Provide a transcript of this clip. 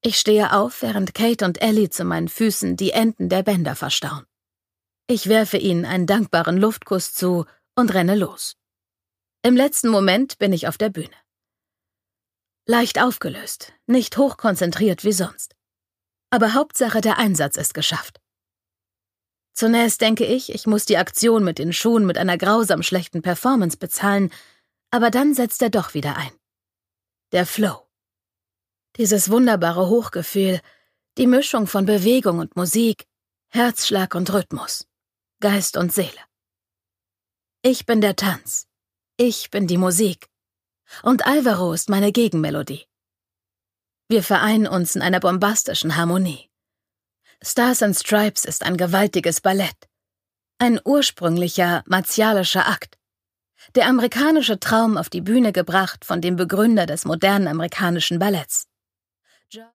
Ich stehe auf, während Kate und Ellie zu meinen Füßen die Enden der Bänder verstauen. Ich werfe ihnen einen dankbaren Luftkuss zu und renne los. Im letzten Moment bin ich auf der Bühne. Leicht aufgelöst, nicht hochkonzentriert wie sonst. Aber Hauptsache, der Einsatz ist geschafft. Zunächst denke ich muss die Aktion mit den Schuhen mit einer grausam schlechten Performance bezahlen, aber dann setzt er doch wieder ein. Der Flow. Dieses wunderbare Hochgefühl, die Mischung von Bewegung und Musik, Herzschlag und Rhythmus, Geist und Seele. Ich bin der Tanz. Ich bin die Musik. Und Alvaro ist meine Gegenmelodie. Wir vereinen uns in einer bombastischen Harmonie. Stars and Stripes ist ein gewaltiges Ballett. Ein ursprünglicher, martialischer Akt. Der amerikanische Traum auf die Bühne gebracht von dem Begründer des modernen amerikanischen Balletts.